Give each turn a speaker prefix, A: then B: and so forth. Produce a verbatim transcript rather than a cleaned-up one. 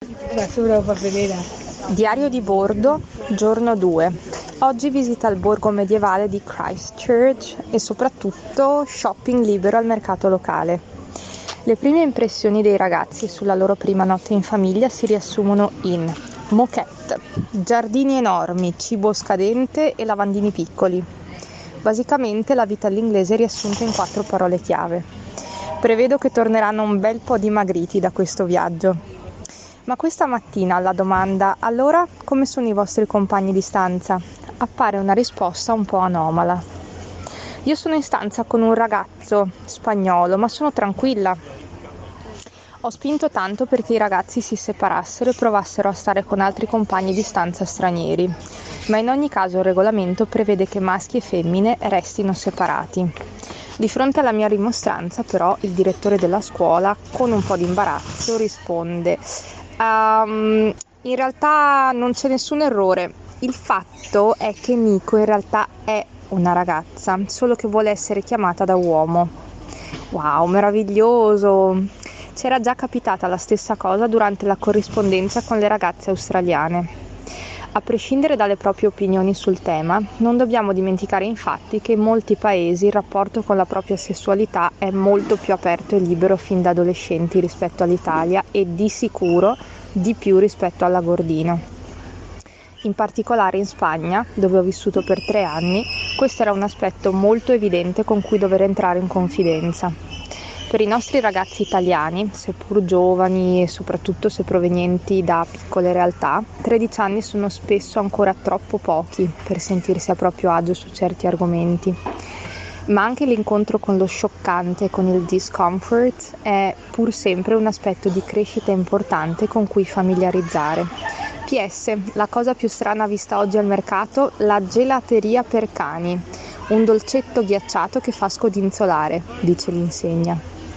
A: Adesso ve lo fa vedere.
B: Diario di bordo, giorno due. Oggi visita il borgo medievale di Christchurch e soprattutto shopping libero al mercato locale. Le prime impressioni dei ragazzi sulla loro prima notte in famiglia si riassumono in moquette, giardini enormi, cibo scadente e lavandini piccoli. Basicamente la vita all'inglese è riassunta in quattro parole chiave. Prevedo che torneranno un bel po' dimagriti da questo viaggio. Ma questa mattina alla domanda "allora come sono i vostri compagni di stanza?" appare una risposta un po' anomala. Io sono in stanza con un ragazzo spagnolo, ma sono tranquilla. Ho spinto tanto perché i ragazzi si separassero e provassero a stare con altri compagni di stanza stranieri, ma in ogni caso il regolamento prevede che maschi e femmine restino separati. Di fronte alla mia rimostranza, però, il direttore della scuola, con un po' di imbarazzo, risponde: Um, in realtà non c'è nessun errore. Il fatto è che Nico in realtà è una ragazza, solo che vuole essere chiamata da uomo. Wow, meraviglioso! C'era già capitata la stessa cosa durante la corrispondenza con le ragazze australiane. A prescindere dalle proprie opinioni sul tema, non dobbiamo dimenticare infatti che in molti paesi il rapporto con la propria sessualità è molto più aperto e libero fin da adolescenti rispetto all'Italia e di sicuro di più rispetto all'Agordino. In particolare in Spagna, dove ho vissuto per tre anni, questo era un aspetto molto evidente con cui dover entrare in confidenza. Per i nostri ragazzi italiani, seppur giovani e soprattutto se provenienti da piccole realtà, tredici anni sono spesso ancora troppo pochi per sentirsi a proprio agio su certi argomenti. Ma anche l'incontro con lo scioccante e con il discomfort è pur sempre un aspetto di crescita importante con cui familiarizzare. P S, la cosa più strana vista oggi al mercato, la gelateria per cani, un dolcetto ghiacciato che fa scodinzolare, dice l'insegna.